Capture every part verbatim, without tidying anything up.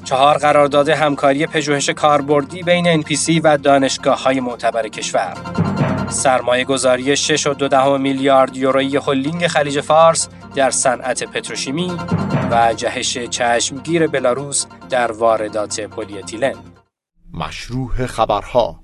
چهار قرارداد همکاری پژوهش کاربردی بین ان پی سی و دانشگاه‌های معتبر کشور. سرمایه گذاری شش و دو دهم میلیارد یورویی هلدینگ خلیج فارس در صنعت پتروشیمی و جهش چشمگیر بلاروس در واردات پلی اتیلن. مشروح خبرها.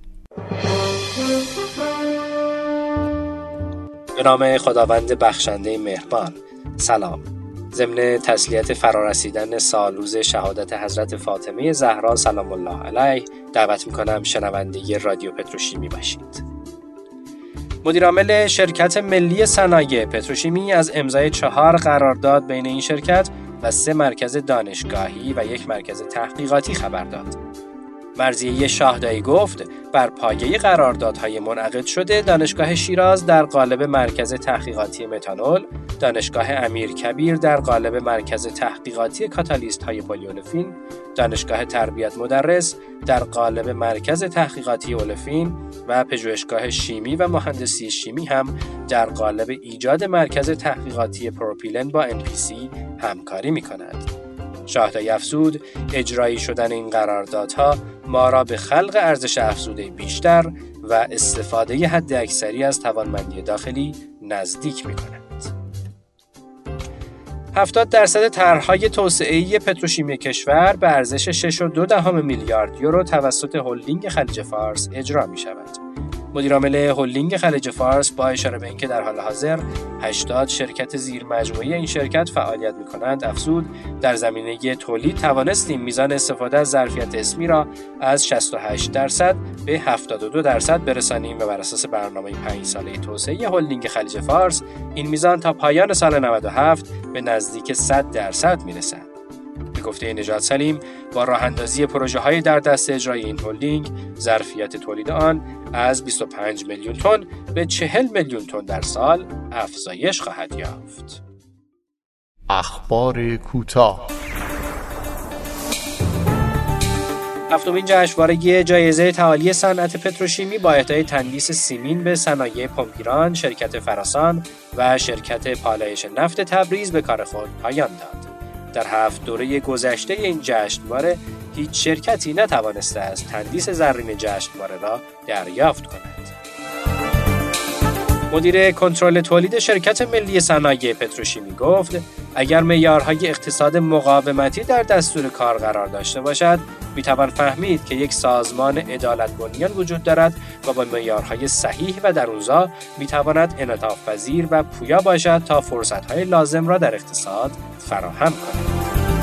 به نام خداوند بخشنده مهربان. سلام. ضمن تسلیت فرارسیدن سالروز شهادت حضرت فاطمه زهرا سلام الله علیه دعوت می‌کنم شنونده رادیو پتروشیمی باشید. مدیرعامل شرکت ملی صنایع پتروشیمی از امضای چهار قرارداد بین این شرکت و سه مرکز دانشگاهی و یک مرکز تحقیقاتی خبر داد. مرضیه شاهدایی گفت بر پایه قراردادهای منعقد شده دانشگاه شیراز در قالب مرکز تحقیقاتی متانول، دانشگاه امیرکبیر در قالب مرکز تحقیقاتی کاتالیست‌های پلی‌اولفین، دانشگاه تربیت مدرس در قالب مرکز تحقیقاتی اولفین و پژوهشگاه شیمی و مهندسی شیمی هم در قالب ایجاد مرکز تحقیقاتی پروپیلن با ان پی سی همکاری می‌کند. شاهدایی افزود اجرایی شدن این قراردادها ما را به خلق ارزش افزوده بیشتر و استفاده حداکثری از توانمندی داخلی نزدیک می‌کند. هفتاد درصد طرح‌های توسعه‌ای پتروشیمی کشور به ارزش شش و دو دهم میلیارد یورو توسط هلدینگ خلیج فارس اجرا می‌شود. مدیرعامل هلدینگ خلیج فارس با اشاره به اینکه در حال حاضر هشتاد شرکت زیرمجموعه این شرکت فعالیت می‌کنند افزود در زمینه تولید توانستیم میزان استفاده از ظرفیت اسمی را از شصت و هشت درصد به هفتاد و دو درصد برسانیم و بر اساس برنامه پنج ساله توسعه هلدینگ خلیج فارس این میزان تا پایان سال نود و هفت به نزدیک صد درصد میرسد. به گفته نژاد سلیم با راه اندازی پروژه های در دست اجرای این هلدینگ ظرفیت تولید آن از بیست و پنج میلیون تن به چهل میلیون تن در سال افزایش خواهد یافت. اخبار کوتاه. هفتمین جشنواره جایزه تعالی صنعت پتروشیمی با اهدای تندیس سیمین به صنایع پمپ شرکت فراسان و شرکت پالایش نفت تبریز به کار خود پایان داد. در هفت دوره گذشته این جشنواره هیچ شرکتی نتوانسته است تندیس زرین جشنواره را دریافت کند. مدیر کنترل تولید شرکت ملی صنایع پتروشیمی گفت اگر معیارهای اقتصاد مقاومتی در دستور کار قرار داشته باشد میتوان فهمید که یک سازمان عدالت بنیان وجود دارد و با معیارهای صحیح و درونزا میتواند انعطاف پذیر و پویا باشد تا فرصتهای لازم را در اقتصاد فراهم کند.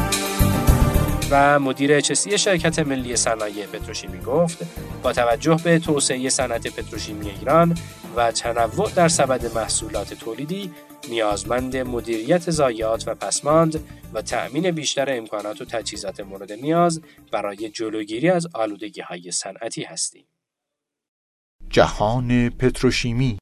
و مدیر اچ اس ای شرکت ملی صنایع پتروشیمی گفت با توجه به توسعه صنعت پتروشیمی ایران و تنوع در سبد محصولات تولیدی نیازمند مدیریت ضایعات و پسماند و تأمین بیشتر امکانات و تجهیزات مورد نیاز برای جلوگیری از آلودگی‌های صنعتی هستیم. جهان پتروشیمی.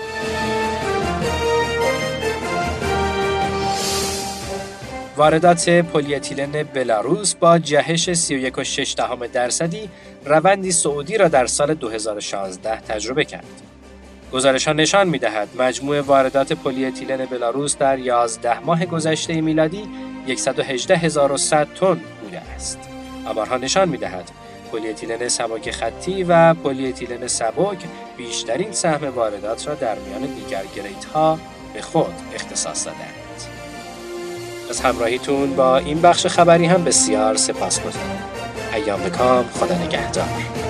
واردات پلی اتیلن بلاروس با جهش سی و یک و شش دهم درصدی روندی صعودی را در سال دو هزار و شانزده تجربه کرد. گزارش‌ها نشان می‌دهد مجموع واردات پلی اتیلن بلاروس در یازده ماه گذشته میلادی صد و هجده هزار و صد تن بوده است. آمارها نشان می‌دهد پلی اتیلن سبک خطی و پلی اتیلن سبک بیشترین سهم واردات را در میان دیگر گریدها به خود اختصاص دادند. از همراهیتون با این بخش خبری هم بسیار سپاسگزارم. ایام بکام، خدا نگهدار.